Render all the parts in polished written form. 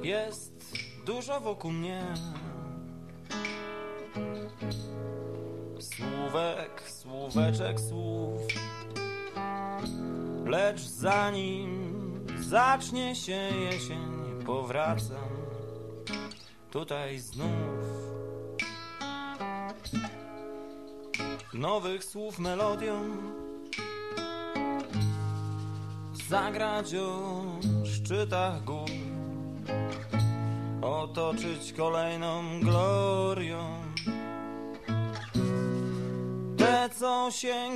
Jest dużo wokół mnie słówek, słóweczek, słów, lecz zanim zacznie się jesień, powracam tutaj znów. Nowych słów melodią zagrać o szczytach gór, otoczyć kolejną glorią te, co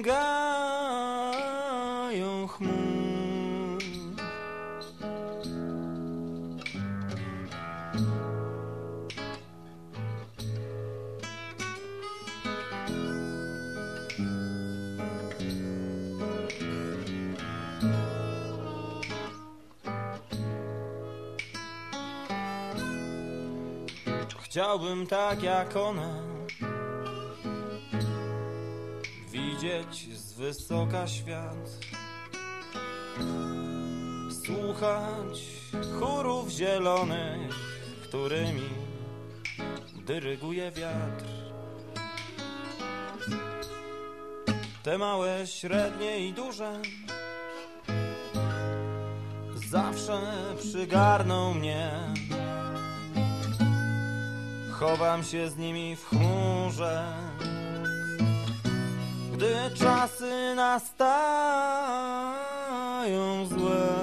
sięgają chmur. Chciałbym tak jak one widzieć z wysoka świat, słuchać chórów zielonych, którymi dyryguje wiatr. Te małe, średnie i duże zawsze przygarną mnie. Chowam się z nimi w chmurze, gdy czasy nastają złe.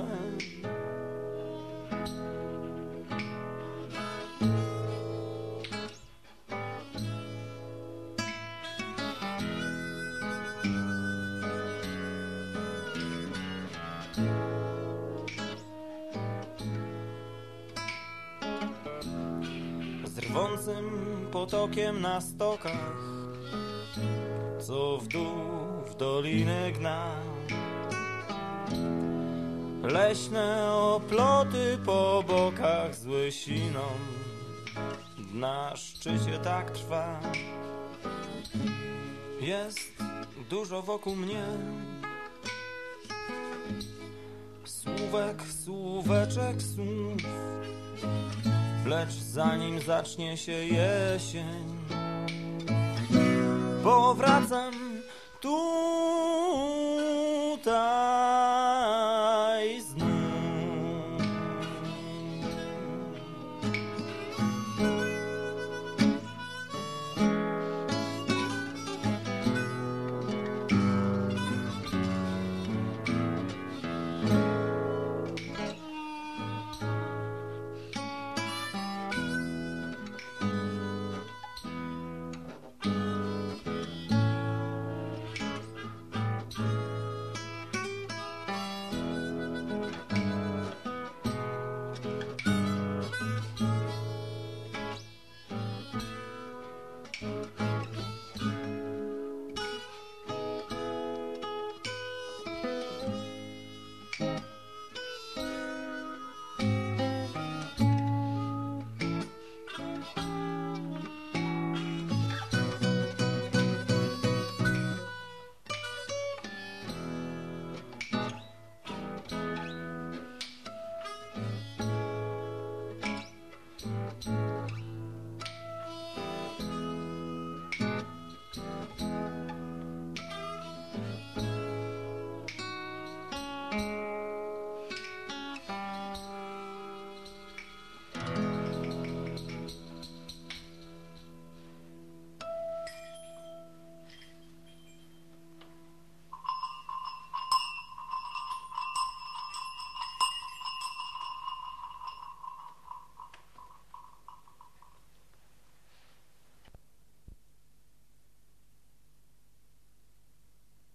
Z rwącym potokiem na stokach, co w dół w doliny gna, leśne oploty po bokach z łysiną, na szczycie tak trwa. Jest dużo wokół mnie słówek, słóweczek, słów, lecz zanim zacznie się jesień, powracam tutaj.